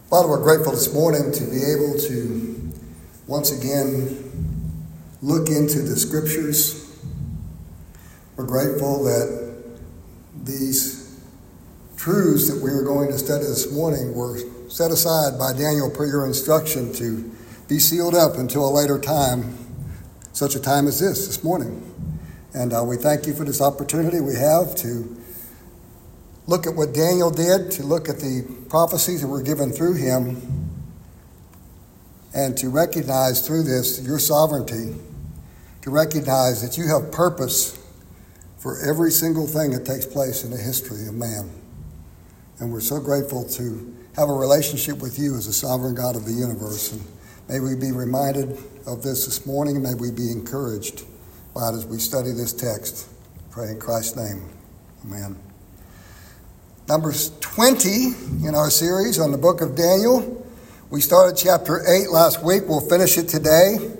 Father, we're grateful this morning to be able to once again look into the Scriptures. We're grateful that these truths that we are going to study this morning were set aside by Daniel per your instruction to be sealed up until a later time, such a time as this morning. And we thank you for this opportunity we have to look at what Daniel did, to look at the prophecies that were given through him, and to recognize through this your sovereignty, to recognize that you have purpose for every single thing that takes place in the history of man. And we're so grateful to have a relationship with you as the sovereign God of the universe. And may we be reminded of this morning, and may we be encouraged by it as we study this text. Pray in Christ's name. Amen. Numbers 20 in our series on the book of Daniel. We started chapter 8 last week. We'll finish it today.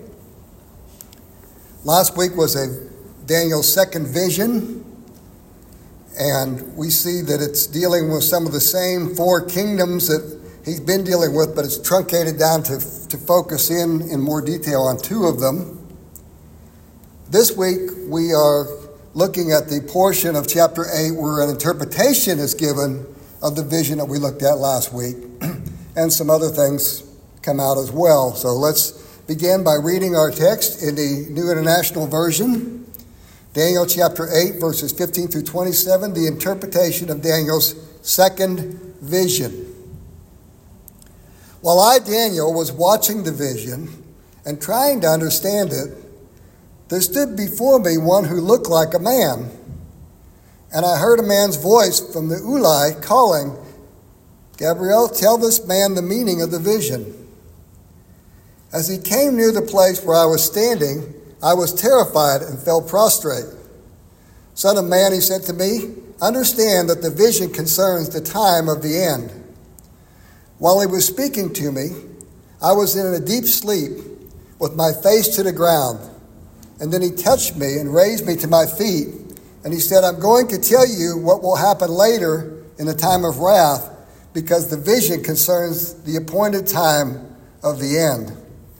Last week was Daniel's second vision, and we see that it's dealing with some of the same four kingdoms that he's been dealing with, but it's truncated down to focus in more detail on two of them. This week we are looking at the portion of chapter 8 where an interpretation is given of the vision that we looked at last week, and some other things come out as well. So let's begin by reading our text in the New International Version. Daniel chapter 8, verses 15 through 27, the interpretation of Daniel's second vision. While I, Daniel, was watching the vision and trying to understand it, there stood before me one who looked like a man, and I heard a man's voice from the Ulai calling, "Gabriel, tell this man the meaning of the vision." As he came near the place where I was standing, I was terrified and fell prostrate. "Son of man," he said to me, "understand that the vision concerns the time of the end." While he was speaking to me, I was in a deep sleep with my face to the ground. And then he touched me and raised me to my feet. And he said, "I'm going to tell you what will happen later in the time of wrath, because the vision concerns the appointed time of the end."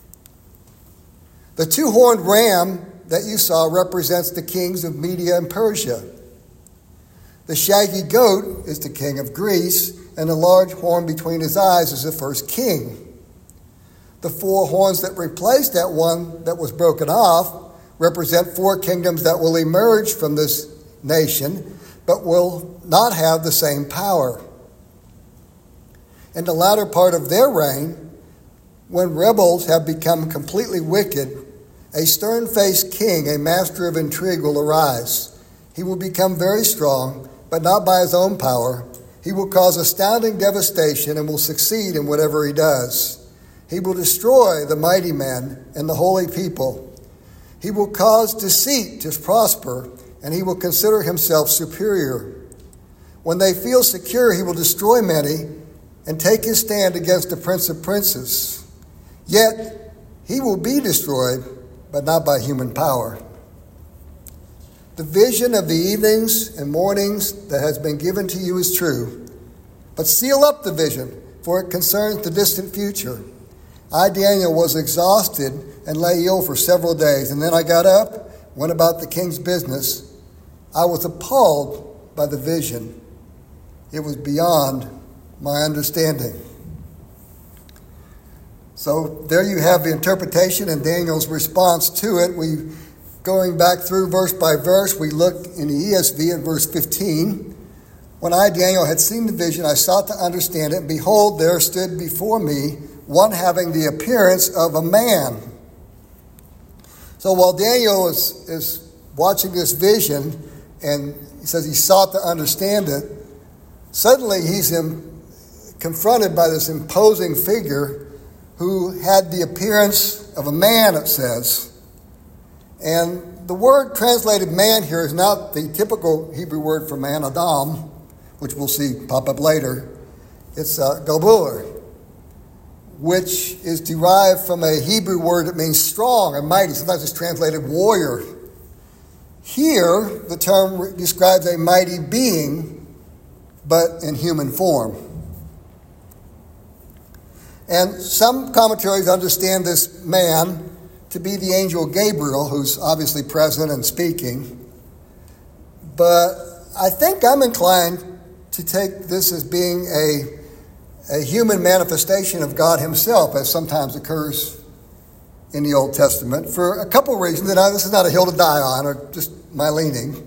The two-horned ram that you saw represents the kings of Media and Persia. The shaggy goat is the king of Greece, and the large horn between his eyes is the first king. The four horns that replaced that one that was broken off represent four kingdoms that will emerge from this nation, but will not have the same power. In the latter part of their reign, when rebels have become completely wicked, a stern-faced king, a master of intrigue, will arise. He will become very strong, but not by his own power. He will cause astounding devastation and will succeed in whatever he does. He will destroy the mighty men and the holy people. He will cause deceit to prosper, and he will consider himself superior. When they feel secure, he will destroy many and take his stand against the prince of princes. Yet he will be destroyed, but not by human power. The vision of the evenings and mornings that has been given to you is true, but seal up the vision, for it concerns the distant future. I, Daniel, was exhausted and lay ill for several days, and then I got up, went about the king's business. I was appalled by the vision. It was beyond my understanding. So there you have the interpretation and Daniel's response to it. Going back through verse by verse, we look in the ESV at verse 15. When I, Daniel, had seen the vision, I sought to understand it, and behold, there stood before me one having the appearance of a man. So while Daniel is watching this vision, and he says he sought to understand it, suddenly he's confronted by this imposing figure who had the appearance of a man, it says. And the word translated man here is not the typical Hebrew word for man, Adam, which we'll see pop up later. It's Gabor, which is derived from a Hebrew word that means strong and mighty. Sometimes it's translated warrior. Here, the term describes a mighty being, but in human form. And some commentaries understand this man to be the angel Gabriel, who's obviously present and speaking. But I think I'm inclined to take this as being a human manifestation of God himself, as sometimes occurs in the Old Testament, for a couple of reasons. And this is not a hill to die on, or just my leaning.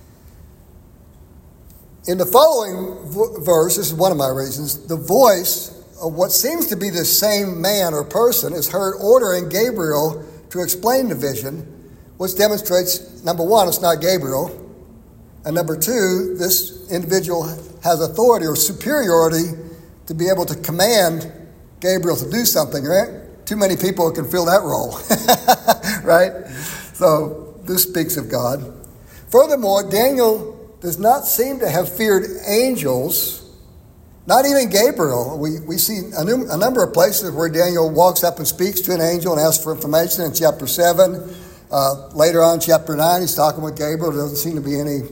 In the following verse, this is one of my reasons, the voice of what seems to be the same man or person is heard ordering Gabriel to explain the vision, which demonstrates, number one, it's not Gabriel, and number two, this individual has authority or superiority to be able to command Gabriel to do something, right? Too many people can fill that role, right? So this speaks of God. Furthermore, Daniel does not seem to have feared angels, not even Gabriel. We see a number of places where Daniel walks up and speaks to an angel and asks for information in chapter 7. Later on in chapter 9, he's talking with Gabriel. There doesn't seem to be any,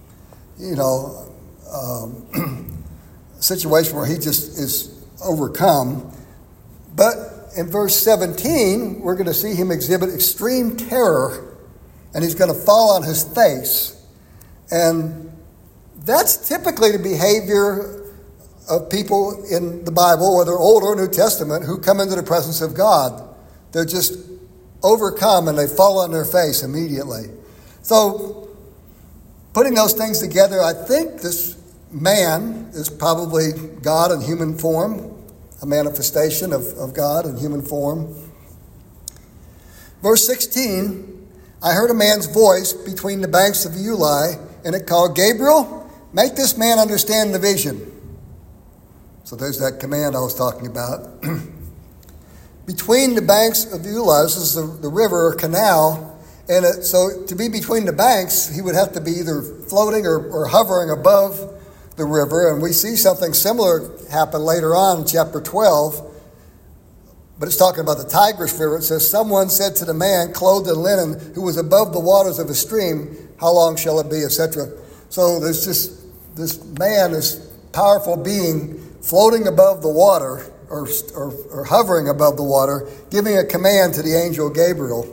situation where he just is overcome. But in verse 17, we're going to see him exhibit extreme terror, and he's going to fall on his face. And that's typically the behavior of people in the Bible, whether Old or New Testament, who come into the presence of God. They're just overcome and they fall on their face immediately. So, putting those things together, I think this man is probably God in human form, a manifestation of God in human form. Verse 16, I heard a man's voice between the banks of Uli, and it called, Gabriel, make this man understand the vision. So there's that command I was talking about. Between the banks of Uli, this is the river or canal, and so to be between the banks, he would have to be either floating or hovering above the river, and we see something similar happen later on in chapter 12, but it's talking about the Tigris River. It says, someone said to the man clothed in linen who was above the waters of a stream, how long shall it be, etc. So there's just this man, this powerful being floating above the water or hovering above the water, giving a command to the angel Gabriel.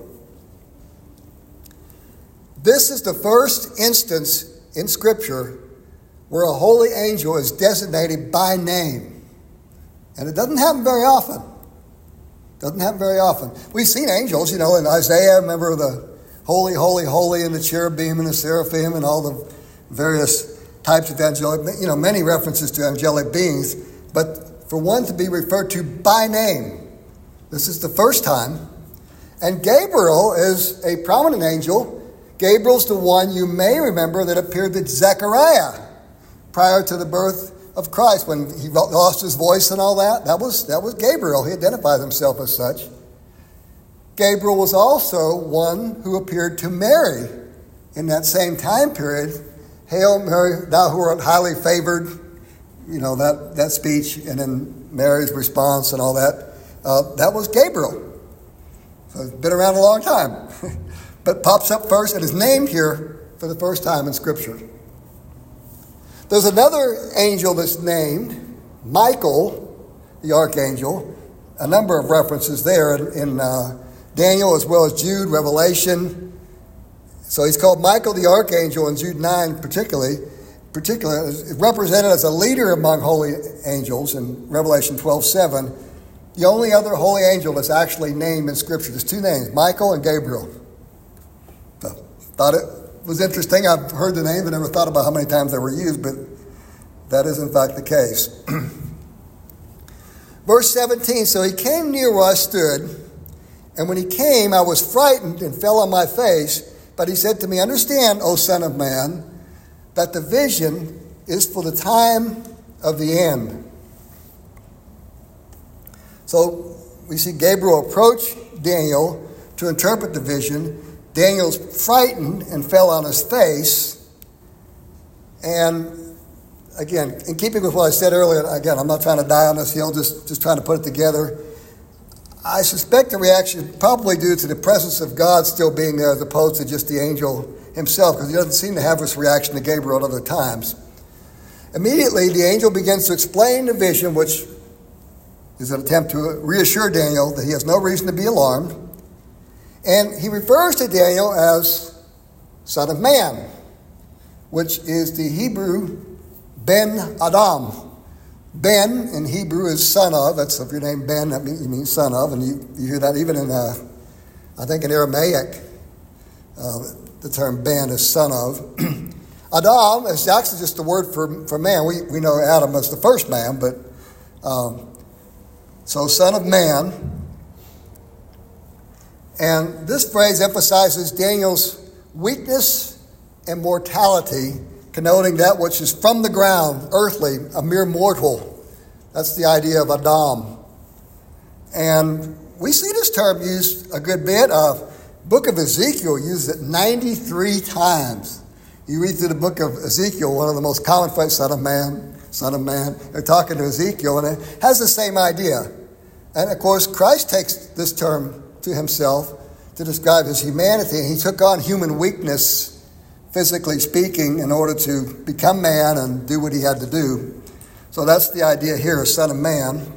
This is the first instance in Scripture where a holy angel is designated by name. And it doesn't happen very often. Doesn't happen very often. We've seen angels, in Isaiah, remember the holy, holy, holy, and the cherubim and the seraphim and all the various types of angelic, many references to angelic beings. But for one to be referred to by name, this is the first time. And Gabriel is a prominent angel. Gabriel's the one you may remember that appeared to Zechariah prior to the birth of Christ, when he lost his voice and all that. That was Gabriel. He identified himself as such. Gabriel was also one who appeared to Mary in that same time period. Hail Mary, thou who art highly favored, that speech, and then Mary's response and all that. That was Gabriel. So he's been around a long time. But pops up first and is named here for the first time in Scripture. There's another angel that's named, Michael, the archangel. A number of references there in Daniel as well as Jude, Revelation. So he's called Michael the archangel in Jude 9 particularly is represented as a leader among holy angels in Revelation 12:7. The only other holy angel that's actually named in Scripture. There's two names, Michael and Gabriel. So, thought it was interesting. I've heard the name, but never thought about how many times they were used, but that is in fact the case. Verse 17, so he came near where I stood, and when he came, I was frightened and fell on my face. But he said to me, understand, O Son of Man, that the vision is for the time of the end. So we see Gabriel approach Daniel to interpret the vision. Daniel's frightened and fell on his face. And again, in keeping with what I said earlier, again, I'm not trying to die on this hill, just trying to put it together. I suspect the reaction is probably due to the presence of God still being there as opposed to just the angel himself, because he doesn't seem to have this reaction to Gabriel at other times. Immediately, the angel begins to explain the vision, which is an attempt to reassure Daniel that he has no reason to be alarmed. And he refers to Daniel as Son of Man, which is the Hebrew Ben Adam. Ben in Hebrew is son of. That's if your name Ben, that means son of. And you hear that even in, I think in Aramaic, the term Ben is son of. Adam is actually just the word for man. We know Adam as the first man, but so son of man. And this phrase emphasizes Daniel's weakness and mortality, connoting that which is from the ground, earthly, a mere mortal. That's the idea of Adam. And we see this term used a good bit. Book of Ezekiel uses it 93 times. You read through the book of Ezekiel, one of the most common phrases, son of man, son of man. They're talking to Ezekiel, and it has the same idea. And of course, Christ takes this term to himself to describe his humanity. And he took on human weakness, physically speaking, in order to become man and do what he had to do. So that's the idea here, son of man.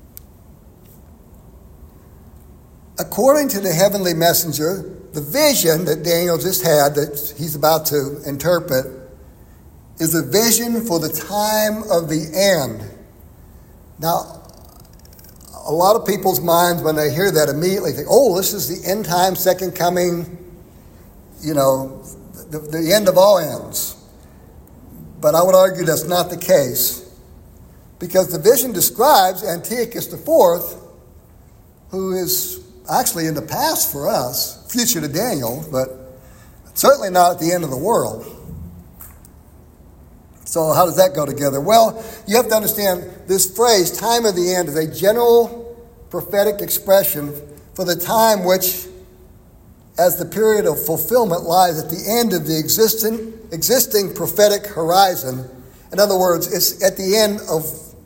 According to the heavenly messenger, the vision that Daniel just had that he's about to interpret is a vision for the time of the end. Now, a lot of people's minds, when they hear that, immediately think, oh, this is the end time, second coming, the end of all ends. But I would argue that's not the case, because the vision describes Antiochus IV, who is actually in the past for us, future to Daniel, but certainly not at the end of the world. So how does that go together? Well, you have to understand this phrase, time of the end, is a general prophetic expression for the time which, as the period of fulfillment, lies at the end of the existing prophetic horizon. In other words, it's at the end of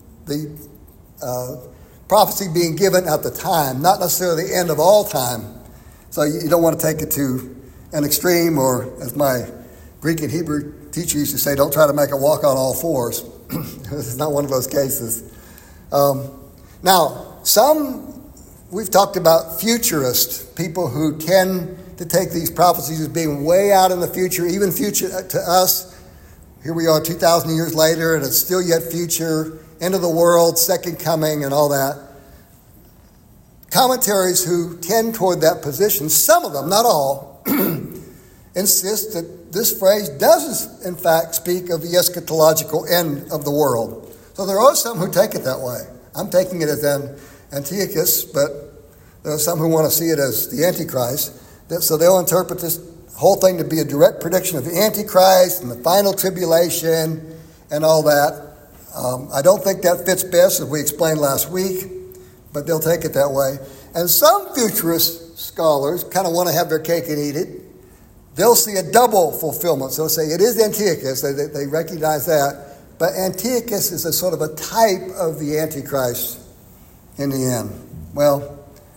the prophecy being given at the time, not necessarily the end of all time. So you don't want to take it to an extreme, or as my Greek and Hebrew teacher used to say, don't try to make it walk on all fours. This is not one of those cases. Now, we've talked about futurists, people who tend to take these prophecies as being way out in the future, even future to us. Here we are 2,000 years later, and it's still yet future, end of the world, second coming, and all that. Commentaries who tend toward that position, some of them, not all, insist that this phrase does, in fact, speak of the eschatological end of the world. So there are some who take it that way. I'm taking it as Antiochus, but there are some who want to see it as the Antichrist. So they'll interpret this whole thing to be a direct prediction of the Antichrist and the final tribulation and all that. I don't think that fits best, as we explained last week, but they'll take it that way. And some futurist scholars kind of want to have their cake and eat it. They'll see a double fulfillment. So they'll say it is Antiochus. They recognize that. But Antiochus is a sort of a type of the Antichrist in the end. Well,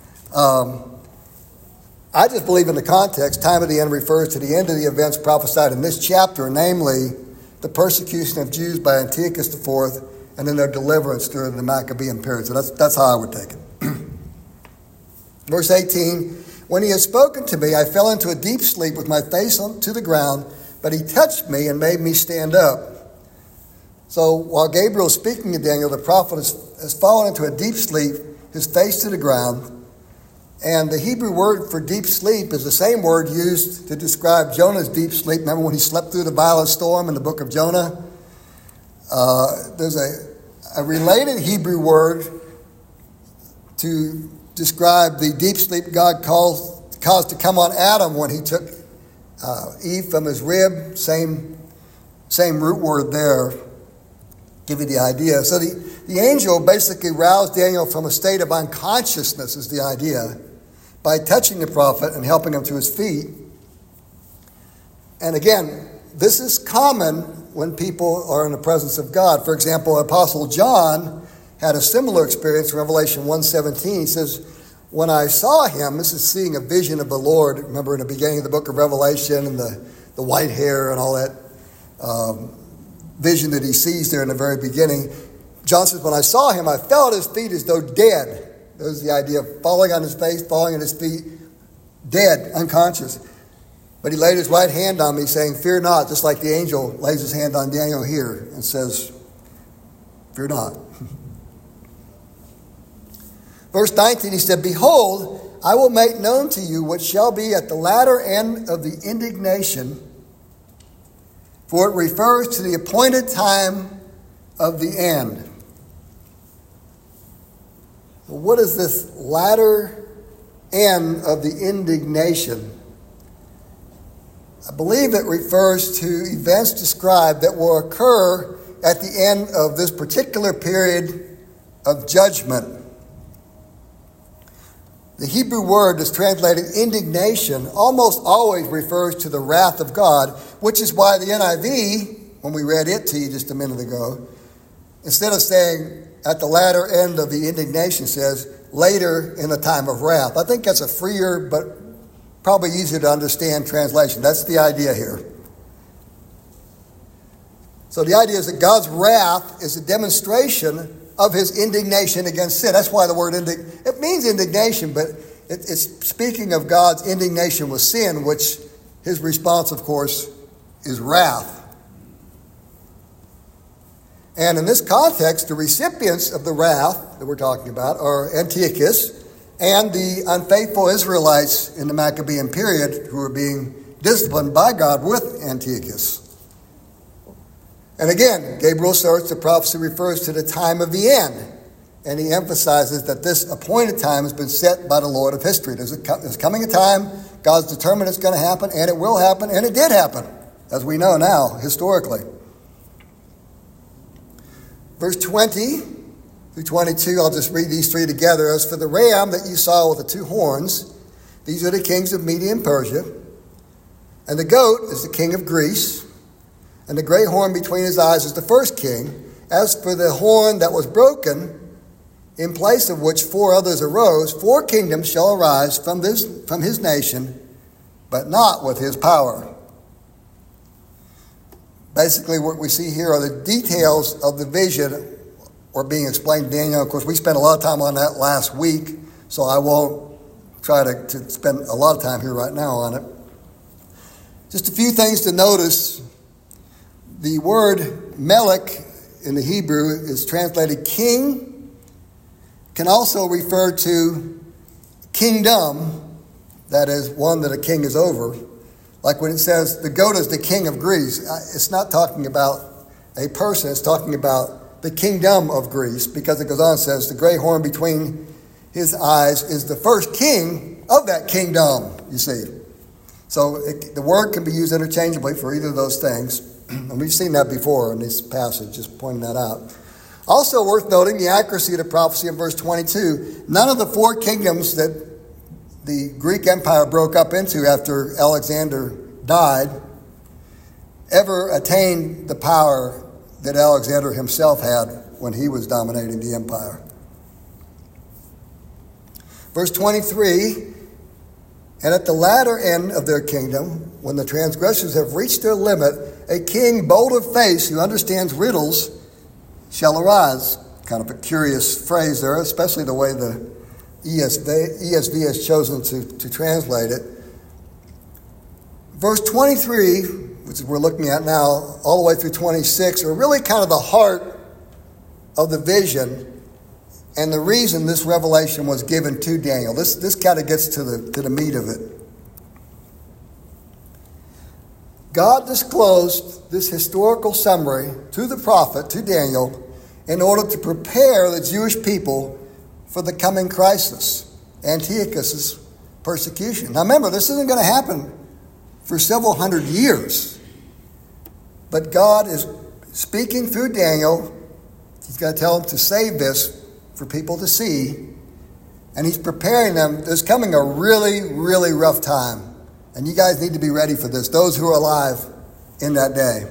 I just believe in the context, time of the end refers to the end of the events prophesied in this chapter, namely the persecution of Jews by Antiochus IV and then their deliverance during the Maccabean period. So that's how I would take it. Verse 18, when he had spoken to me, I fell into a deep sleep with my face to the ground, but he touched me and made me stand up. So while Gabriel is speaking to Daniel, the prophet has fallen into a deep sleep, his face to the ground. And the Hebrew word for deep sleep is the same word used to describe Jonah's deep sleep. Remember when he slept through the violent storm in the book of Jonah? There's a related Hebrew word to describe the deep sleep God caused to come on Adam when he took Eve from his rib. Same root word there. Give you the idea. So the angel basically roused Daniel from a state of unconsciousness, is the idea, by touching the prophet and helping him to his feet. And again, this is common when people are in the presence of God. For example, Apostle John had a similar experience in Revelation 1:17. He says, when I saw him, this is seeing a vision of the Lord. Remember in the beginning of the book of Revelation and the white hair and all that vision that he sees there in the very beginning. John says, when I saw him, I fell at his feet as though dead. There's the idea of falling on his face, falling at his feet, dead, unconscious. But he laid his right hand on me, saying, fear not, just like the angel lays his hand on Daniel here and says, fear not. Verse 19, he said, behold, I will make known to you what shall be at the latter end of the indignation, for it refers to the appointed time of the end. Well, what is this latter end of the indignation? I believe it refers to events described that will occur at the end of this particular period of judgment. The Hebrew word that's translated indignation almost always refers to the wrath of God, which is why the NIV, when we read it to you just a minute ago, instead of saying at the latter end of the indignation, says later in the time of wrath. I think that's a freer but probably easier to understand translation. That's the idea here. So the idea is that God's wrath is a demonstration of his indignation against sin. That's why the word it means indignation, but it's speaking of God's indignation with sin, which his response, of course, is wrath. And in this context, the recipients of the wrath that we're talking about are Antiochus and the unfaithful Israelites in the Maccabean period who are being disciplined by God with Antiochus. And again, Gabriel asserts the prophecy refers to the time of the end. And he emphasizes that this appointed time has been set by the Lord of history. There's coming a time, God's determined it's going to happen, and it will happen, and it did happen, as we know now, historically. Verse 20 through 22, I'll just read these three together. As for the ram that you saw with the two horns, these are the kings of Media and Persia. And the goat is the king of Greece. And the great horn between his eyes is the first king. As for the horn that was broken, in place of which four others arose, 4 kingdoms shall arise from his nation, but not with his power. Basically, what we see here are the details of the vision or being explained to Daniel. Of course, we spent a lot of time on that last week, so I won't try to spend a lot of time here right now on it. Just a few things to notice. The word melech in the Hebrew is translated king, can also refer to kingdom, that is, one that a king is over. Like when it says the goat is the king of Greece, it's not talking about a person, it's talking about the kingdom of Greece, because it goes on and says the great horn between his eyes is the first king of that kingdom, you see. So the word can be used interchangeably for either of those things. And we've seen that before in this passage, just pointing that out. Also worth noting the accuracy of the prophecy in verse 22. None of the 4 kingdoms that the Greek Empire broke up into after Alexander died ever attained the power that Alexander himself had when he was dominating the empire. Verse 23, and at the latter end of their kingdom, when the transgressors have reached their limit, a king bold of face who understands riddles shall arise. Kind of a curious phrase there, especially the way the ESV has chosen to translate it. Verse 23, which we're looking at now, all the way through 26, are really kind of the heart of the vision and the reason this revelation was given to Daniel. This kind of gets to the meat of it. God disclosed this historical summary to the prophet, to Daniel, in order to prepare the Jewish people for the coming crisis, Antiochus' persecution. Now remember, this isn't going to happen for several hundred years. But God is speaking through Daniel. He's going to tell them to save this for people to see. And he's preparing them. There's coming a really, really rough time. And you guys need to be ready for this, those who are alive in that day.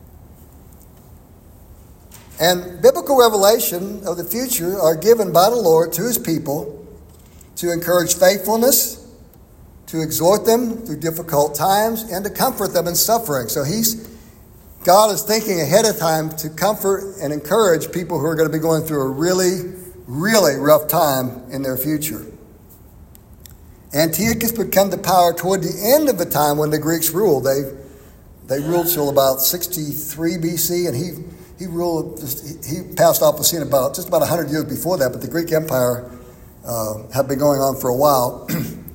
And biblical revelation of the future are given by the Lord to his people to encourage faithfulness, to exhort them through difficult times, and to comfort them in suffering. So he's God is thinking ahead of time to comfort and encourage people who are going to be going through a really, really rough time in their future. Antiochus would come to power toward the end of the time when the Greeks ruled. They ruled till about 63 BC, and he passed off the scene just about 100 years before that, but the Greek Empire had been going on for a while.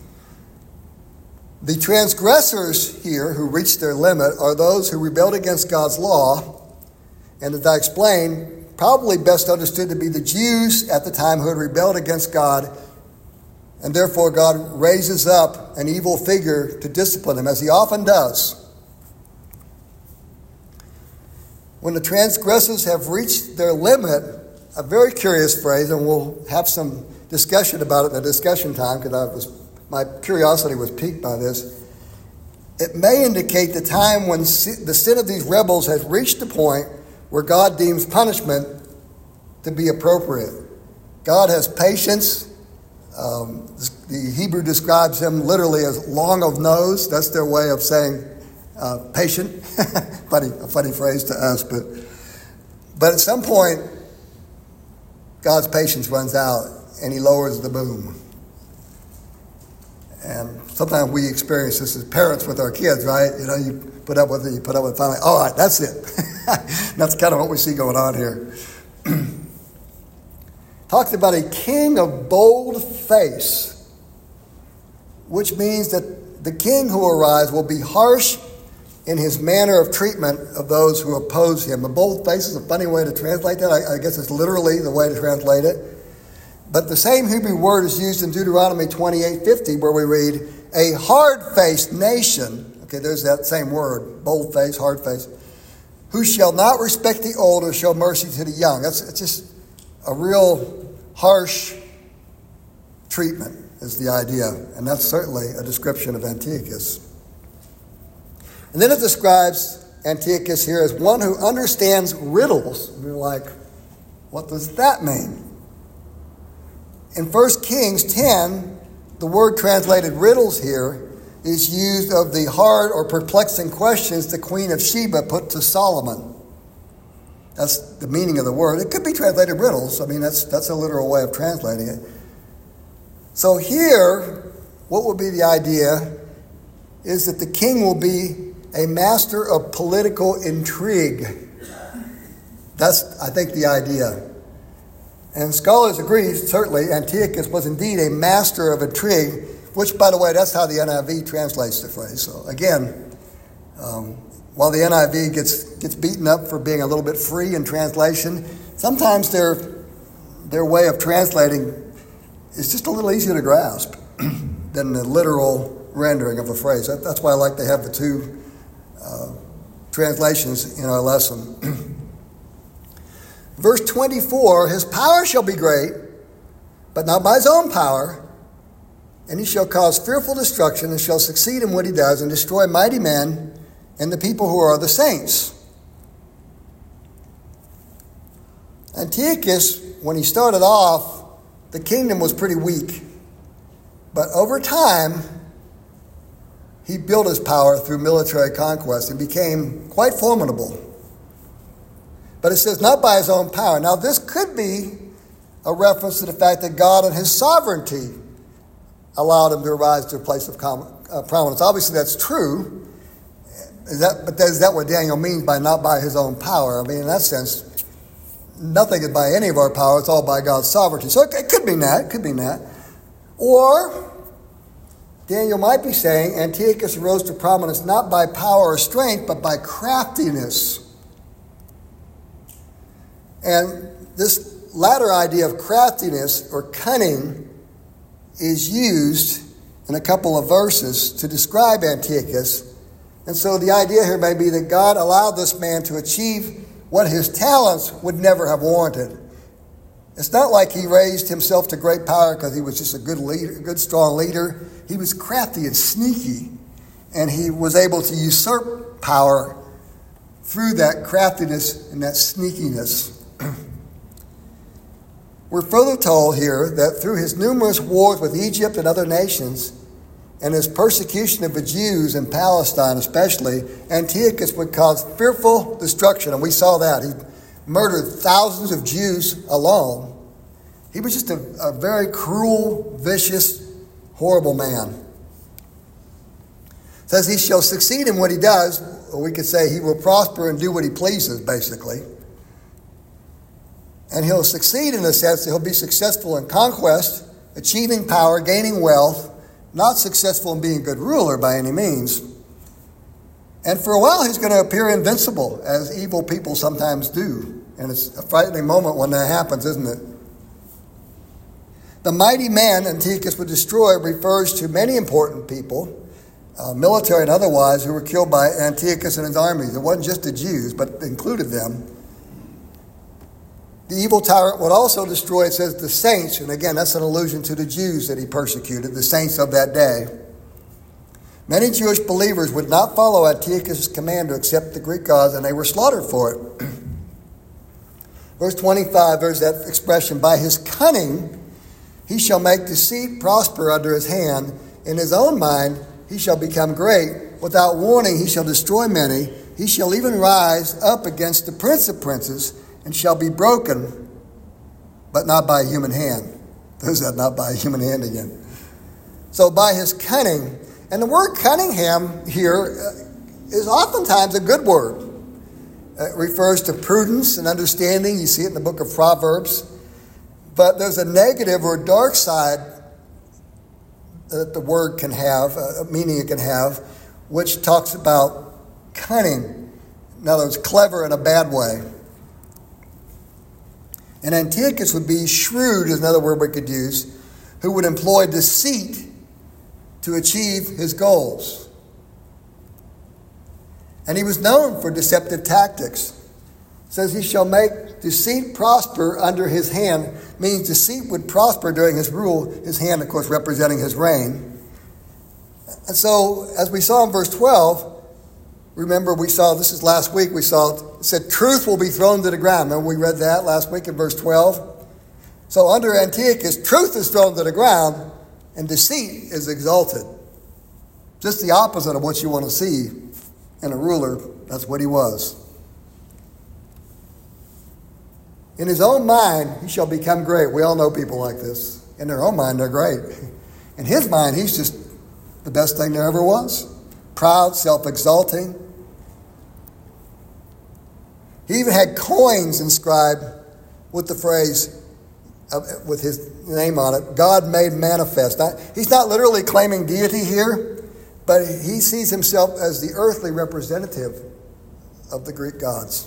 The transgressors here who reached their limit are those who rebelled against God's law, and as I explained, probably best understood to be the Jews at the time who had rebelled against God, and therefore God raises up an evil figure to discipline them, as he often does. When the transgressors have reached their limit, a very curious phrase, and we'll have some discussion about it in the discussion time because my curiosity was piqued by this. It may indicate the time when the sin of these rebels has reached the point where God deems punishment to be appropriate. God has patience. The Hebrew describes him literally as long of nose. That's their way of saying patient. A funny phrase to us, but at some point, God's patience runs out and he lowers the boom. And sometimes we experience this as parents with our kids, right? You know, you put up with it, finally, all right, that's it. That's kind of what we see going on here. Talks about a king of bold face, which means that the king who arrives will be harsh in his manner of treatment of those who oppose him. A bold face is a funny way to translate that. I guess it's literally the way to translate it. But the same Hebrew word is used in Deuteronomy 28:50, where we read, a hard-faced nation, okay, there's that same word, bold face, hard face, who shall not respect the old or show mercy to the young. It's just a real harsh treatment is the idea. And that's certainly a description of Antiochus. And then it describes Antiochus here as one who understands riddles. And we're like, what does that mean? In 1 Kings 10, the word translated riddles here is used of the hard or perplexing questions the Queen of Sheba put to Solomon. That's the meaning of the word. It could be translated riddles. I mean, that's a literal way of translating it. So here, what would be the idea is that the king will be a master of political intrigue. That's, I think, the idea. And scholars agree, certainly, Antiochus was indeed a master of intrigue, which, by the way, that's how the NIV translates the phrase. So, again, while the NIV gets beaten up for being a little bit free in translation, sometimes their way of translating is just a little easier to grasp than the literal rendering of a phrase. That's why I like to have the two translations in our lesson. Verse 24, his power shall be great, but not by his own power, and he shall cause fearful destruction and shall succeed in what he does and destroy mighty men and the people who are the saints. Antiochus, when he started off, the kingdom was pretty weak. But over time, he built his power through military conquest and became quite formidable. But it says, not by his own power. Now, this could be a reference to the fact that God in his sovereignty allowed him to rise to a place of prominence. Obviously, that's true. But is that what Daniel means by not by his own power? I mean, in that sense, nothing is by any of our power. It's all by God's sovereignty. So it could be that. It could be that. Or Daniel might be saying Antiochus rose to prominence not by power or strength, but by craftiness. And this latter idea of craftiness or cunning is used in a couple of verses to describe Antiochus. And so the idea here may be that God allowed this man to achieve what his talents would never have warranted. It's not like he raised himself to great power because he was just a good leader, a good, strong leader. He was crafty and sneaky, and he was able to usurp power through that craftiness and that sneakiness. We're further told here that through his numerous wars with Egypt and other nations, and his persecution of the Jews in Palestine especially, Antiochus would cause fearful destruction, and we saw that. He murdered thousands of Jews alone. He was just a very cruel, vicious, horrible man. It says he shall succeed in what he does, or we could say he will prosper and do what he pleases, basically. And he'll succeed in the sense that he'll be successful in conquest, achieving power, gaining wealth, not successful in being a good ruler by any means. And for a while, he's going to appear invincible, as evil people sometimes do. And it's a frightening moment when that happens, isn't it? The mighty man Antiochus would destroy refers to many important people, military and otherwise, who were killed by Antiochus and his armies. It wasn't just the Jews, but it included them. The evil tyrant would also destroy, it says, the saints. And again, that's an allusion to the Jews that he persecuted, the saints of that day. Many Jewish believers would not follow Antiochus' command to accept the Greek gods, and they were slaughtered for it. Verse 25, there's that expression, by his cunning he shall make deceit prosper under his hand. In his own mind he shall become great. Without warning he shall destroy many. He shall even rise up against the prince of princes, and shall be broken, but not by a human hand. There's that not by a human hand again. So by his cunning, and the word Cunningham here is oftentimes a good word. It refers to prudence and understanding. You see it in the book of Proverbs. But there's a negative or dark side that the word can have, a meaning it can have, which talks about cunning. In other words, clever in a bad way. And Antiochus would be shrewd, is another word we could use, who would employ deceit to achieve his goals. And he was known for deceptive tactics. It says he shall make deceit prosper under his hand, means deceit would prosper during his rule, his hand, of course, representing his reign. And so, as we saw in verse 12, remember, we saw, this is last week, we saw, it said truth will be thrown to the ground. Remember we read that last week in verse 12? So under Antiochus, truth is thrown to the ground and deceit is exalted. Just the opposite of what you want to see in a ruler. That's what he was. In his own mind, he shall become great. We all know people like this. In their own mind, they're great. In his mind, he's just the best thing there ever was. Proud, self-exalting. He even had coins inscribed with the phrase, with his name on it, God made manifest. Now, he's not literally claiming deity here, but he sees himself as the earthly representative of the Greek gods.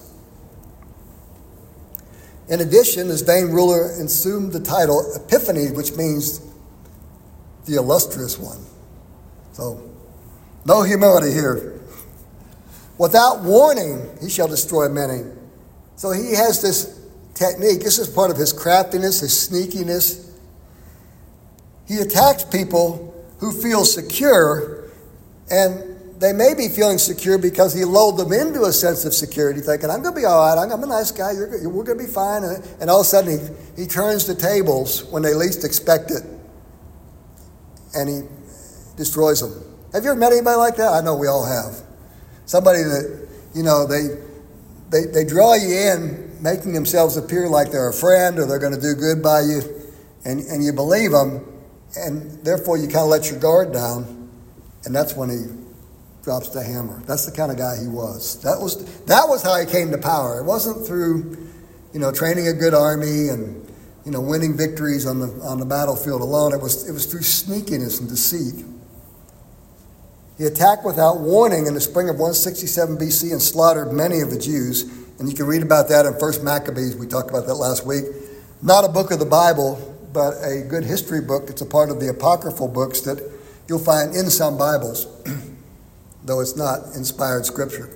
In addition, this vain ruler assumed the title Epiphanes, which means the illustrious one. So, no humility here. Without warning, he shall destroy many. So he has this technique. This is part of his craftiness, his sneakiness. He attacks people who feel secure, and they may be feeling secure because he lulled them into a sense of security, thinking, I'm going to be all right, I'm a nice guy, we're going to be fine. And all of a sudden he turns the tables when they least expect it, and he destroys them. Have you ever met anybody like that? I know we all have. Somebody that, they draw you in, making themselves appear like they're a friend or they're going to do good by you, and you believe them, and therefore you kind of let your guard down, and that's when he drops the hammer. That's the kind of guy he was. That was how he came to power. It wasn't through, training a good army and, winning victories on the battlefield alone. It was through sneakiness and deceit. He attacked without warning in the spring of 167 BC and slaughtered many of the Jews. And you can read about that in 1 Maccabees. We talked about that last week. Not a book of the Bible, but a good history book. It's a part of the apocryphal books that you'll find in some Bibles, though it's not inspired scripture.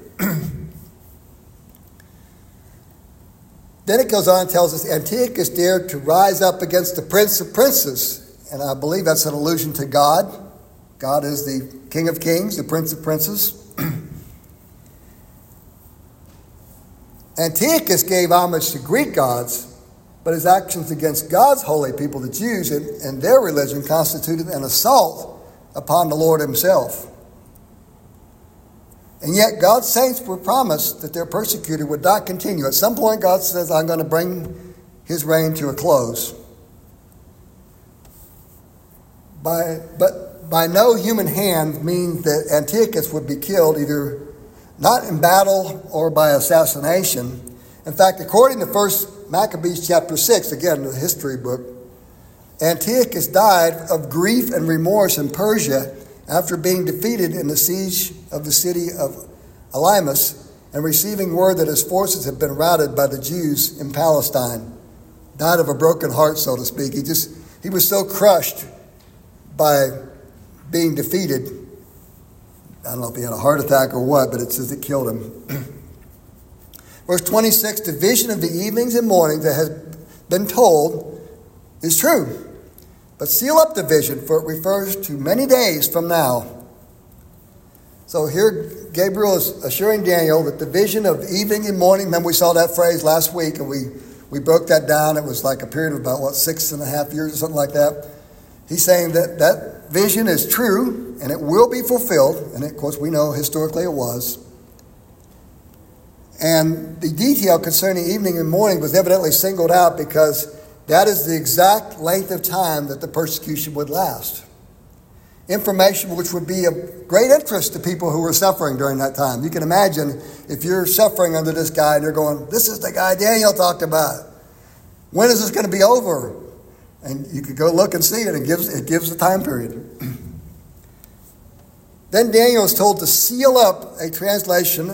Then it goes on and tells us Antiochus dared to rise up against the prince of princes. And I believe that's an allusion to God. God is the King of Kings, the Prince of Princes. Antiochus gave homage to Greek gods, but his actions against God's holy people, the Jews, and their religion constituted an assault upon the Lord himself. And yet God's saints were promised that their persecutor would not continue. At some point God says, I'm going to bring his reign to a close. But by no human hand means that Antiochus would be killed, either not in battle or by assassination. In fact, according to 1 Maccabees chapter 6, again, the history book, Antiochus died of grief and remorse in Persia after being defeated in the siege of the city of Elymas and receiving word that his forces had been routed by the Jews in Palestine. Died of a broken heart, so to speak. He was so crushed by being defeated. I don't know if he had a heart attack or what, but it says it killed him. Verse 26, the vision of the evenings and mornings that has been told is true. But seal up the vision, for it refers to many days from now. So here Gabriel is assuring Daniel that the vision of evening and morning, remember we saw that phrase last week, and we broke that down. It was like a period of about, 6.5 years or something like that. He's saying that that vision is true, and it will be fulfilled. And of course, we know historically it was. And the detail concerning evening and morning was evidently singled out because that is the exact length of time that the persecution would last. Information which would be of great interest to people who were suffering during that time. You can imagine if you're suffering under this guy and you're going, this is the guy Daniel talked about. When is this going to be over? And you could go look and see it. It gives the time period. Then Daniel is told to seal up a translation.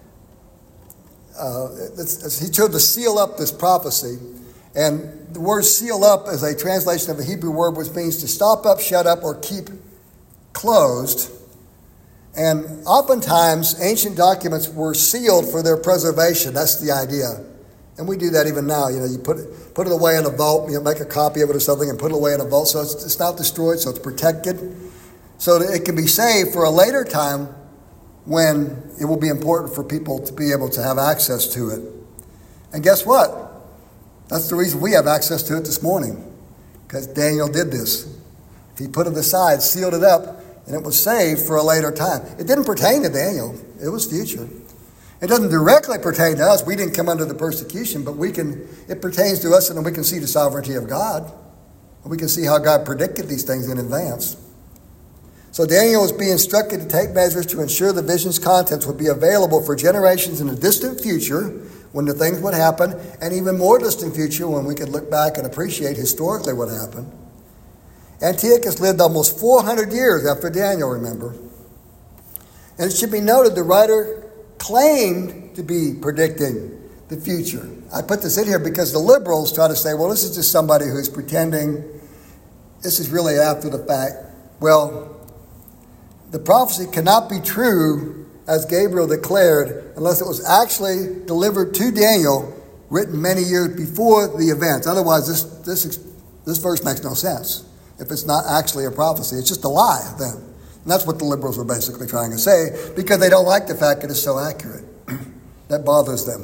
He chose to seal up this prophecy. And the word seal up is a translation of a Hebrew word which means to stop up, shut up, or keep closed. And oftentimes, ancient documents were sealed for their preservation. That's the idea. And we do that even now. You put it away in a vault, make a copy of it or something and put it away in a vault so it's not destroyed, so it's protected, so that it can be saved for a later time when it will be important for people to be able to have access to it. And guess what? That's the reason we have access to it this morning, because Daniel did this. He put it aside, sealed it up, and it was saved for a later time. It didn't pertain to Daniel. It was future. It doesn't directly pertain to us. We didn't come under the persecution, but it pertains to us, and we can see the sovereignty of God. We can see how God predicted these things in advance. So Daniel was being instructed to take measures to ensure the vision's contents would be available for generations in the distant future when the things would happen, and even more distant future when we could look back and appreciate historically what happened. Antiochus lived almost 400 years after Daniel, remember. And it should be noted the writer claimed to be predicting the future. I put this in here because the liberals try to say, well, this is just somebody who's pretending. This is really after the fact. Well, the prophecy cannot be true, as Gabriel declared, unless it was actually delivered to Daniel, written many years before the events. Otherwise, this verse makes no sense. If it's not actually a prophecy, it's just a lie then. And that's what the liberals were basically trying to say, because they don't like the fact that it's so accurate. That bothers them.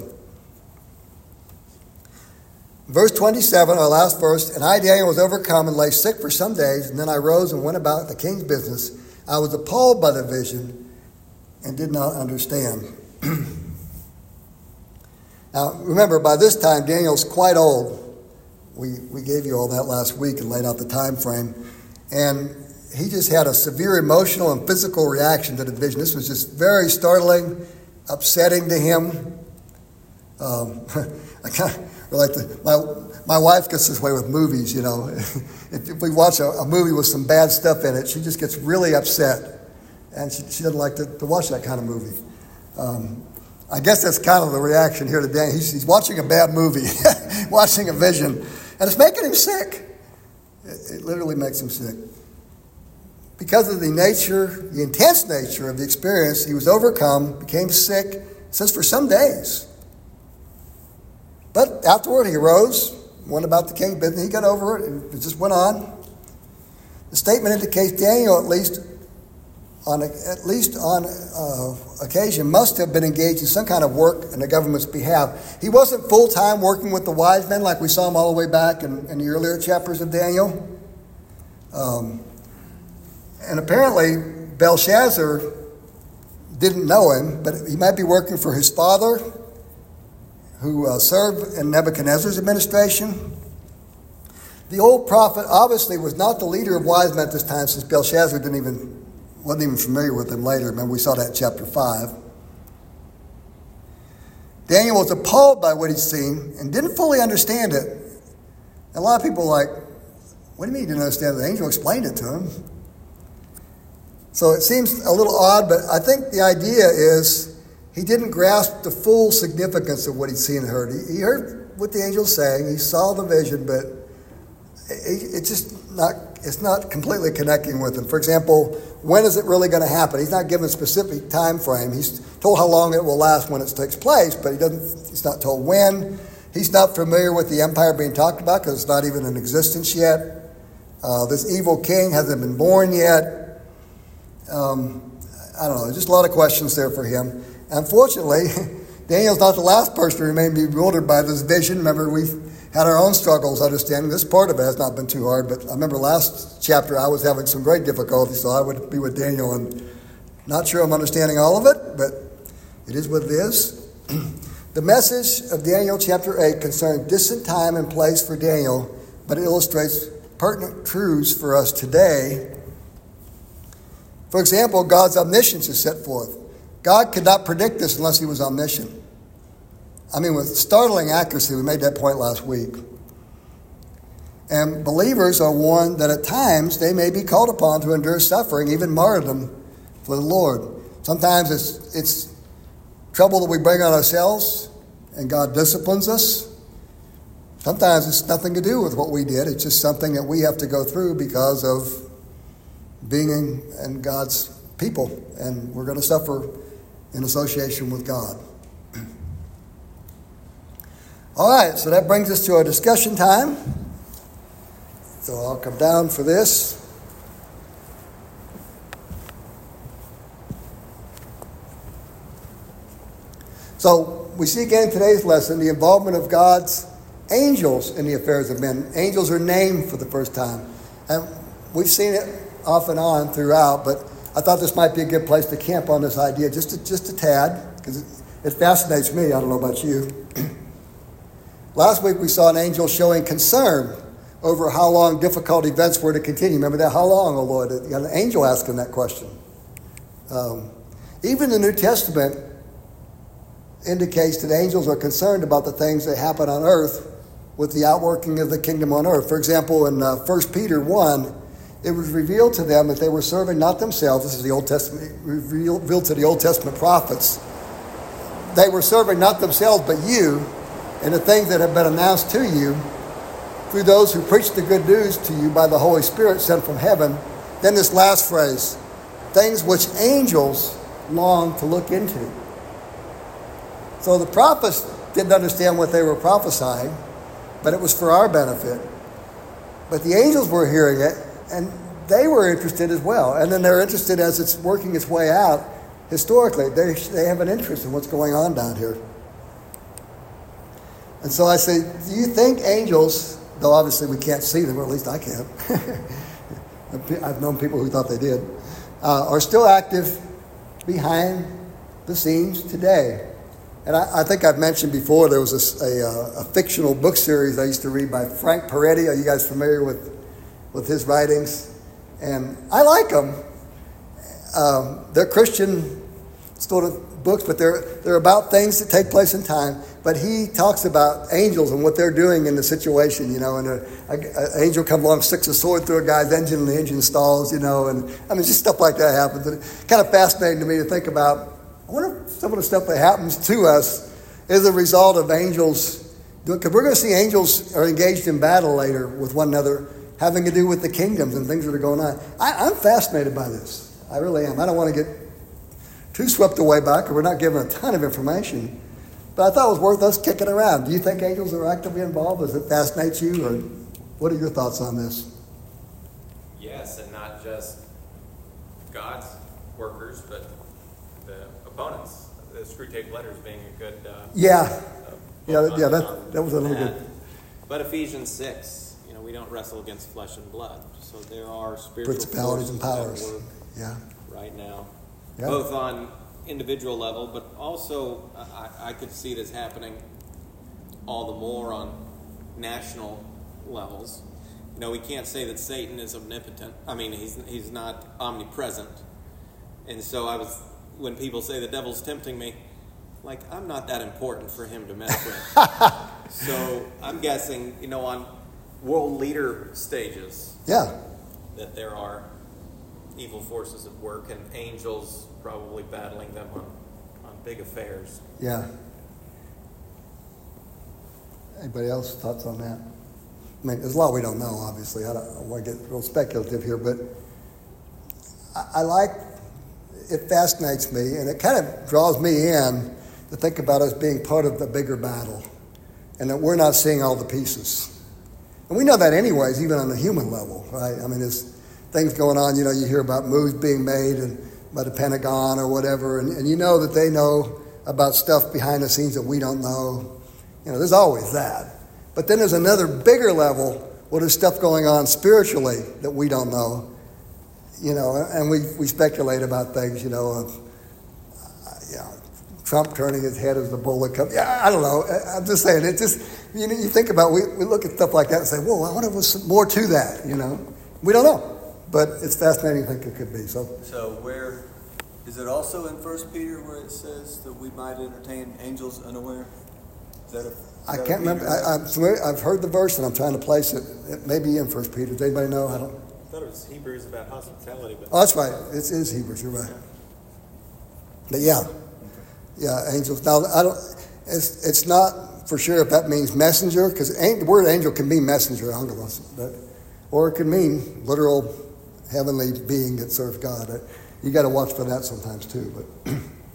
Verse 27, our last verse, and I, Daniel, was overcome and lay sick for some days, and then I rose and went about the king's business. I was appalled by the vision and did not understand. Now, remember, by this time, Daniel's quite old. We gave you all that last week and laid out the time frame. And he just had a severe emotional and physical reaction to the vision. This was just very startling, upsetting to him. I kind of like my wife gets this way with movies, If we watch a movie with some bad stuff in it, she just gets really upset. And she doesn't like to watch that kind of movie. I guess that's kind of the reaction here today. He's watching a bad movie, watching a vision, and it's making him sick. It literally makes him sick. Because of the intense nature of the experience, he was overcome, became sick, it says for some days. But afterward, he arose, went about the king's business. He got over it, and it just went on. The statement indicates Daniel, at least on occasion, must have been engaged in some kind of work in the government's behalf. He wasn't full-time working with the wise men like we saw him all the way back in the earlier chapters of Daniel. And apparently Belshazzar didn't know him, but he might be working for his father, who served in Nebuchadnezzar's administration. The old prophet obviously was not the leader of wise men at this time, since Belshazzar wasn't even familiar with him later. Remember, we saw that in chapter 5. Daniel was appalled by what he'd seen and didn't fully understand it. And a lot of people are like, what do you mean you didn't understand it? The angel explained it to him. So it seems a little odd, but I think the idea is he didn't grasp the full significance of what he'd seen and heard. He heard what the angel was saying. He saw the vision, but it's not completely connecting with him. For example, when is it really going to happen? He's not given a specific time frame. He's told how long it will last when it takes place, but he's not told when. He's not familiar with the empire being talked about because it's not even in existence yet. This evil king hasn't been born yet. I don't know. There's just a lot of questions there for him. Unfortunately, Daniel's not the last person to remain bewildered by this vision. Remember, we've had our own struggles understanding. This part of it has not been too hard, but I remember last chapter I was having some great difficulty, so I would be with Daniel, and not sure I'm understanding all of it, but it is what it is. The message of Daniel chapter 8 concerns distant time and place for Daniel, but it illustrates pertinent truths for us today. For example, God's omniscience is set forth. God could not predict this unless he was omniscient. I mean, with startling accuracy. We made that point last week. And believers are warned that at times they may be called upon to endure suffering, even martyrdom, for the Lord. Sometimes it's trouble that we bring on ourselves, and God disciplines us. Sometimes it's nothing to do with what we did. It's just something that we have to go through because of being in God's people, and we're going to suffer in association with God. All right, so that brings us to our discussion time. So I'll come down for this. So we see again in today's lesson the involvement of God's angels in the affairs of men. Angels are named for the first time. And we've seen it off and on throughout, but I thought this might be a good place to camp on this idea just a tad, because it fascinates me. I don't know about you. Last week we saw an angel showing concern over how long difficult events were to continue. Remember that? How long, O Lord? You got an angel asking that question. Even the New Testament indicates that angels are concerned about the things that happen on earth with the outworking of the kingdom on earth. For example, in 1 Peter 1, it was revealed to them that they were serving not themselves. This is the Old Testament, revealed to the Old Testament prophets. They were serving not themselves, but you, and the things that have been announced to you through those who preach the good news to you by the Holy Spirit sent from heaven. Then this last phrase, things which angels long to look into. So the prophets didn't understand what they were prophesying, but it was for our benefit. But the angels were hearing it, and they were interested as well. And then they're interested as it's working its way out historically. They have an interest in what's going on down here. And so I say, do you think angels, though obviously we can't see them, or at least I can't. I've known people who thought they did, are still active behind the scenes today? And I think I've mentioned before there was a fictional book series I used to read by Frank Peretti. Are you guys familiar with his writings? And I like them. They're Christian sort of books, but they're about things that take place in time. But he talks about angels and what they're doing in the situation, and an angel comes along, sticks a sword through a guy's engine, and the engine stalls, and I mean, just stuff like that happens. And it's kind of fascinating to me to think about. I wonder if some of the stuff that happens to us is a result of angels, because we're going to see angels are engaged in battle later with one another, having to do with the kingdoms and things that are going on. I'm fascinated by this. I really am. I don't want to get too swept away by it, because we're not given a ton of information. But I thought it was worth us kicking around. Do you think angels are actively involved? Does it fascinate you? Or what are your thoughts on this? Yes, and not just God's workers, but the opponents. The Screwtape Letters being a good that was a little good. But Ephesians 6, we don't wrestle against flesh and blood. So there are spiritual Principalities and powers. That work Yeah. right now, Yeah. both on individual level, but also I could see this happening all the more on national levels. You know, we can't say that Satan is omnipotent. I mean, he's not omnipresent. And so when people say the devil's tempting me, like, I'm not that important for him to mess with. So I'm guessing, you know, on world leader stages, Yeah. that there are evil forces at work and angels probably battling them on big affairs. Yeah. Anybody else thoughts on that? I mean, there's a lot we don't know, obviously. I don't want to get real speculative here, but I like, it fascinates me, and it kind of draws me in to think about us being part of the bigger battle, and that we're not seeing all the pieces. And we know that anyways, even on the human level, right? I mean, there's things going on, you know, you hear about moves being made and by the Pentagon or whatever, and you know that they know about stuff behind the scenes that we don't know. You know, there's always that. But then there's another bigger level where there's stuff going on spiritually that we don't know. You know, and we speculate about things, you know, Trump turning his head as the bullet comes. Yeah, I don't know. I'm just saying, it just, you know, you think about, we look at stuff like that and say, whoa, I wonder if there's more to that, you know. We don't know, but it's fascinating to think it could be. So where, is it also in 1 Peter where it says that we might entertain angels unaware? I can't remember. I'm familiar. I've heard the verse and I'm trying to place it. It may be in 1 Peter. Does anybody know? I thought it was Hebrews about hospitality. But oh, that's right. It is Hebrews. You're right. But yeah, angels. Now I don't. It's not for sure if that means messenger, because the word angel can mean messenger, angelos, or it could mean literal heavenly being that serves God. You got to watch for that sometimes too. But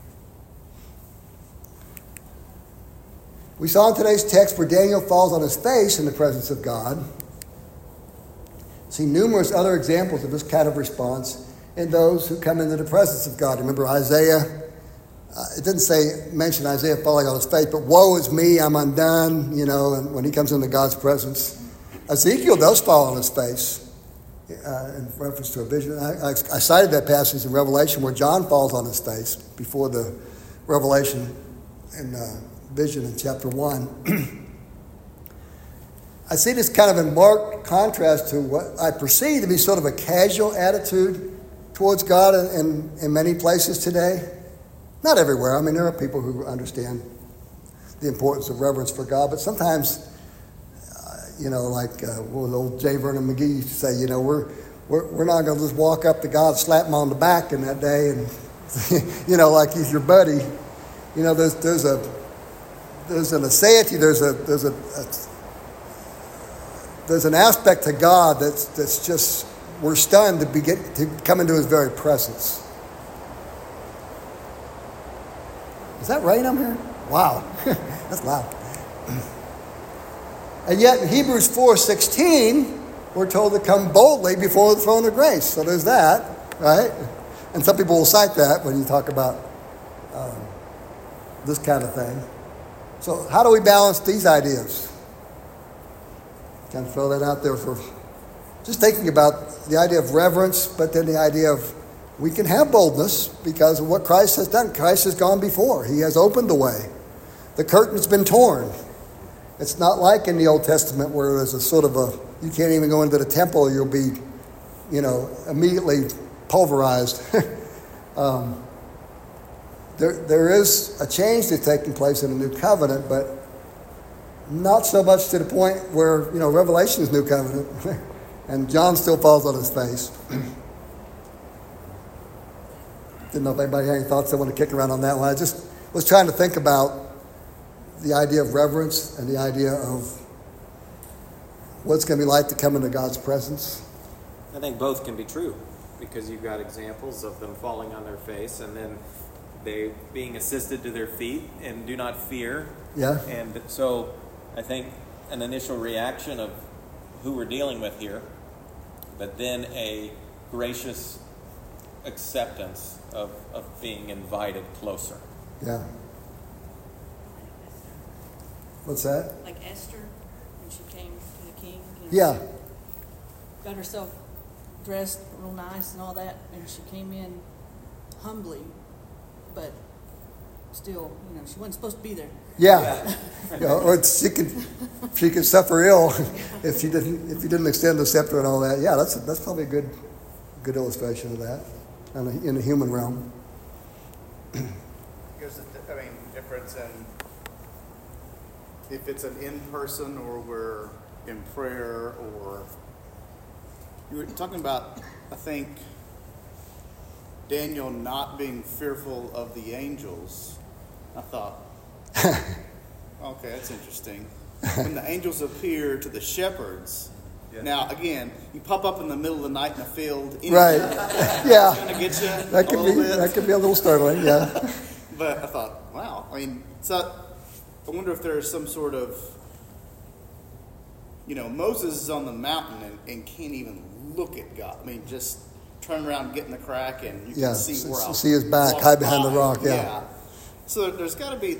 we saw in today's text where Daniel falls on his face in the presence of God. See numerous other examples of this kind of response in those who come into the presence of God. Remember Isaiah? It didn't mention Isaiah falling on his face, but woe is me, I'm undone, you know, and when he comes into God's presence. Ezekiel does fall on his face in reference to a vision. I cited that passage in Revelation where John falls on his face before the revelation in vision in chapter 1. I see this kind of in marked contrast to what I perceive to be sort of a casual attitude towards God in many places today. Not everywhere. I mean, there are people who understand the importance of reverence for God, but sometimes, you know, like old J. Vernon McGee used to say, you know, we're not going to just walk up to God, slap him on the back in that day, and you know, like he's your buddy. You know, there's an aseity, there's an aspect to God that's just, we're stunned to come into his very presence. Is that rain I'm hearing? Wow, that's loud. And yet in Hebrews 4:16, we're told to come boldly before the throne of grace. So there's that, right? And some people will cite that when you talk about this kind of thing. So how do we balance these ideas? Kind of throw that out there for just thinking about the idea of reverence, but then the idea of we can have boldness because of what Christ has done. Christ has gone before. He has opened the way. The curtain's been torn. It's not like in the Old Testament where there's a sort of you can't even go into the temple, you'll be, you know, immediately pulverized. There is a change that's taking place in the new covenant, but not so much to the point where, you know, Revelation is new covenant and John still falls on his face. Didn't know if anybody had any thoughts they want to kick around on that one. I just was trying to think about the idea of reverence and the idea of what it's going to be like to come into God's presence. I think both can be true because you've got examples of them falling on their face and then they being assisted to their feet and do not fear. Yeah. And so I think an initial reaction of who we're dealing with here, but then a gracious acceptance of being invited closer. Yeah. What's that? Like Esther, when she came to the king. Yeah. got herself dressed real nice and all that, and she came in humbly, but still, she wasn't supposed to be there. Yeah. Or she could suffer ill if you didn't extend the scepter and all that. Yeah, that's probably a good illustration of that in the human realm. There's a difference in if it's an in-person or we're in prayer, or you were talking about, I think, Daniel not being fearful of the angels. I thought, okay, that's interesting. When the angels appear to the shepherds, now again, you pop up in the middle of the night in a field, right? Yeah, kind of get you that could be a little startling, yeah. But I thought, wow. So I wonder if there's some sort of, Moses is on the mountain and can't even look at God. Just turn around and get in the crack and you can see where I'll see his back, hide behind the rock. Yeah. So there's got to be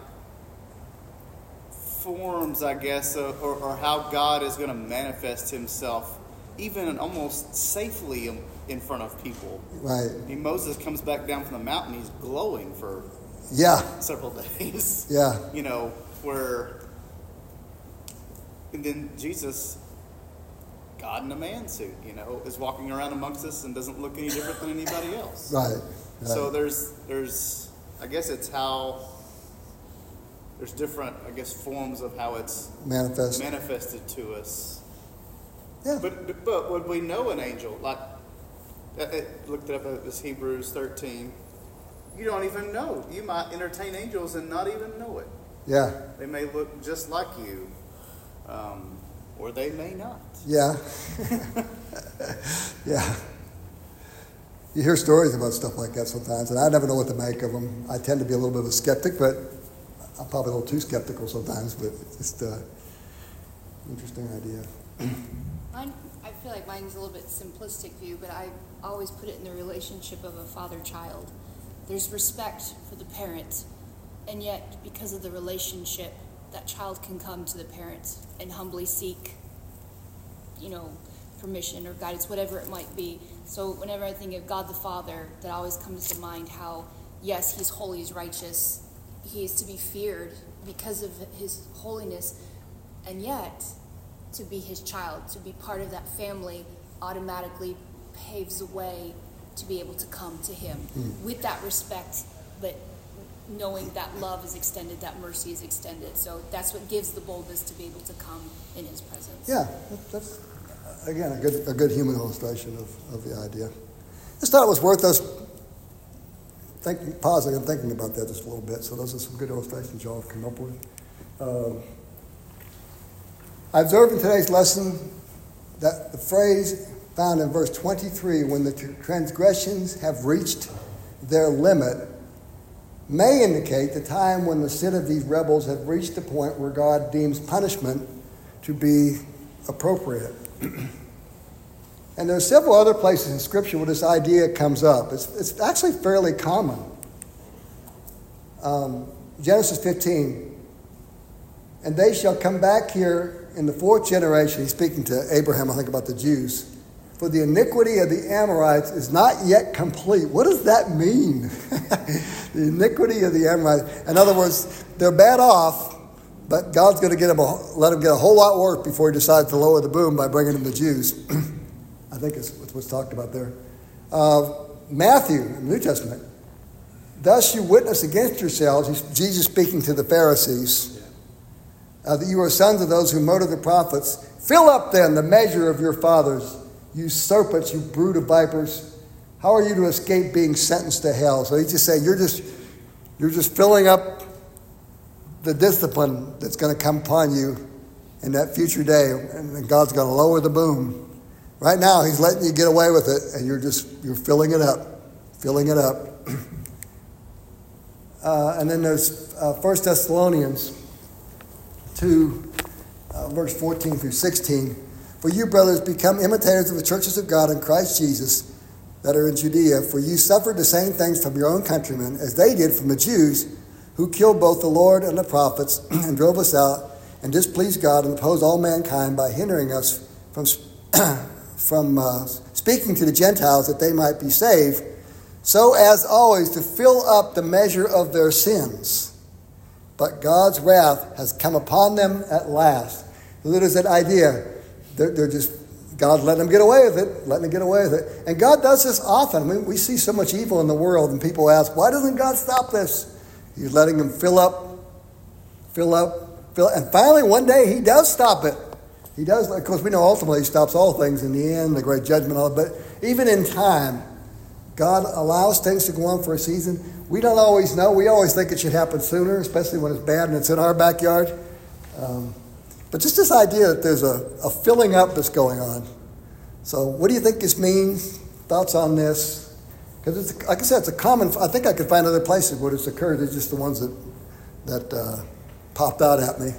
forms, I guess, or how God is going to manifest himself, even almost safely in front of people. Right. Moses comes back down from the mountain. He's glowing for several days. Yeah. And then Jesus, God in a man suit, is walking around amongst us and doesn't look any different than anybody else. Right. So there's, I guess it's how there's different, forms of how it's manifested to us. Yeah. But would we know an angel? Like, I looked it up as Hebrews 13. You don't even know. You might entertain angels and not even know it. Yeah. They may look just like you, or they may not. Yeah. Yeah. You hear stories about stuff like that sometimes, and I never know what to make of them. I tend to be a little bit of a skeptic, but I'm probably a little too skeptical sometimes, but it's just an interesting idea. I feel like mine's a little bit simplistic view, but I always put it in the relationship of a father-child. There's respect for the parent, and yet because of the relationship, that child can come to the parent and humbly seek, permission or guidance, whatever it might be. So whenever I think of God the Father, that always comes to mind how, yes, he's holy, he's righteous, he is to be feared because of his holiness, and yet to be his child, to be part of that family, automatically paves the way to be able to come to him with that respect, but knowing that love is extended, that mercy is extended. So that's what gives the boldness to be able to come in his presence. Yeah, that's again a good human illustration of the idea. I just thought it was worth us pausing and thinking about that just a little bit. So those are some good illustrations y'all have come up with. I observed in today's lesson that the phrase found in verse 23, when the transgressions have reached their limit, may indicate the time when the sin of these rebels have reached the point where God deems punishment to be appropriate. And there are several other places in Scripture where this idea comes up. It's actually fairly common. Genesis 15, and they shall come back here in the fourth generation. He's speaking to Abraham, I think, about the Jews. For the iniquity of the Amorites is not yet complete. What does that mean? The iniquity of the Amorites. In other words, they're bad off, but God's going to let them get a whole lot worse before he decides to lower the boom by bringing in the Jews. I think it's what's talked about there. Matthew, in the New Testament. Thus you witness against yourselves, Jesus speaking to the Pharisees, that you are sons of those who murder the prophets. Fill up then the measure of your fathers, you serpents, you brood of vipers. How are you to escape being sentenced to hell? So he's just saying you're just filling up the discipline that's going to come upon you in that future day, and God's going to lower the boom. Right now, he's letting you get away with it, and you're filling it up. And then there's 1 Thessalonians 2, verse 14 through 16. For you, brothers, become imitators of the churches of God in Christ Jesus that are in Judea. For you suffered the same things from your own countrymen as they did from the Jews, who killed both the Lord and the prophets and drove us out and displeased God and opposed all mankind by hindering us from speaking to the Gentiles that they might be saved, so as always to fill up the measure of their sins. But God's wrath has come upon them at last. There's that idea. They're just, God let them get away with it, letting them get away with it. And God does this often. I mean, we see so much evil in the world, and people ask, why doesn't God stop this? He's letting them fill up. And finally, one day, he does stop it. He does. Of course, we know ultimately he stops all things in the end, the great judgment, all. But even in time, God allows things to go on for a season. We don't always know. We always think it should happen sooner, especially when it's bad and it's in our backyard. But just this idea that there's a filling up that's going on. So what do you think this means? Thoughts on this? Because, like I said, it's a common... I think I could find other places where it's occurred. It's just the ones that popped out at me.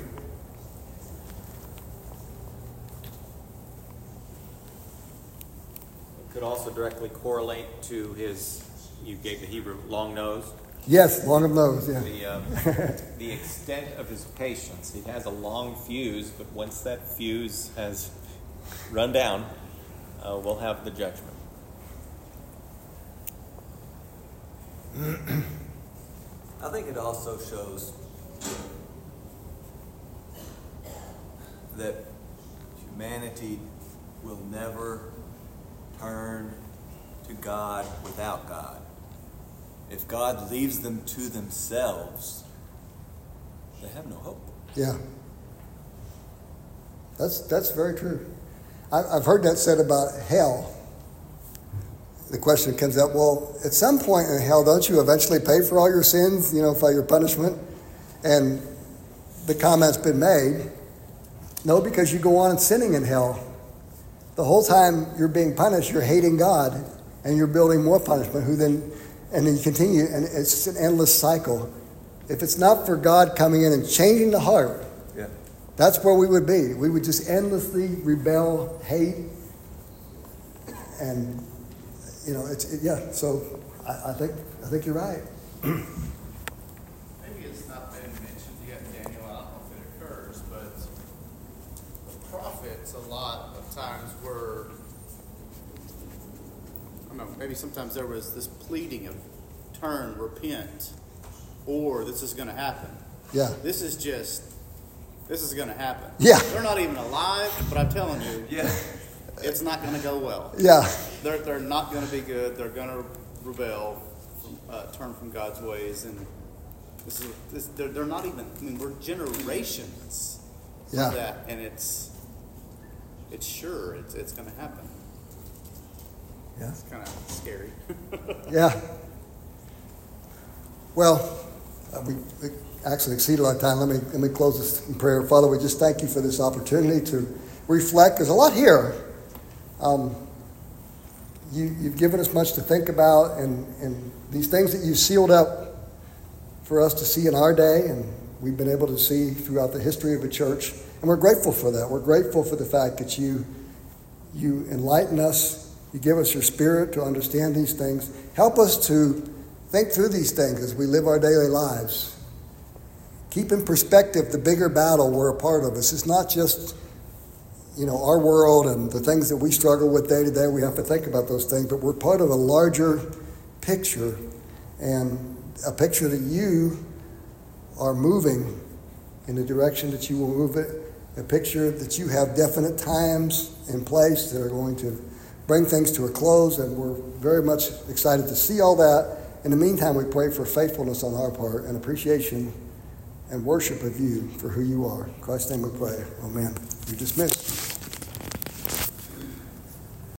Could also directly correlate to you gave the Hebrew long nose. Yes, long of nose, yeah. The extent of his patience. He has a long fuse, but once that fuse has run down, we'll have the judgment. I think it also shows that humanity will never turn to God without God. If God leaves them to themselves, they have no hope. Yeah. That's very true. I've heard that said about hell. The question comes up, well, at some point in hell, don't you eventually pay for all your sins, for your punishment? And the comment's been made, no, because you go on sinning in hell. The whole time you're being punished, you're hating God, and you're building more punishment, and then you continue, and it's an endless cycle. If it's not for God coming in and changing the heart, that's where we would be. We would just endlessly rebel, hate, and So I think you're right. Maybe it's not been mentioned yet, Daniel. I don't know if it occurs, but the prophets a lot of times were, I don't know, maybe sometimes there was this pleading of turn, repent, or this is going to happen. Yeah. This is going to happen. Yeah. They're not even alive, but I'm telling you, it's not going to go well. Yeah. They're not going to be good. They're going to rebel, turn from God's ways, and they're not even. I mean, we're generations of that, and it's sure it's going to happen. Yeah. It's kind of scary. Yeah. Well, we actually exceeded our time. Let me close this in prayer. Father, we just thank you for this opportunity to reflect. There's a lot here. You've given us much to think about, and these things that you've sealed up for us to see in our day, and we've been able to see throughout the history of the church. And we're grateful for that. We're grateful for the fact that you enlighten us. You give us your spirit to understand these things. Help us to think through these things as we live our daily lives. Keep in perspective the bigger battle we're a part of. This is not just our world and the things that we struggle with day to day. We have to think about those things, but we're part of a larger picture, and a picture that you are moving in the direction that you will move it, a picture that you have definite times in place that are going to bring things to a close, and we're very much excited to see all that. In the meantime, we pray for faithfulness on our part and appreciation and worship of you for who you are. In Christ's name we pray. Amen. You're dismissed.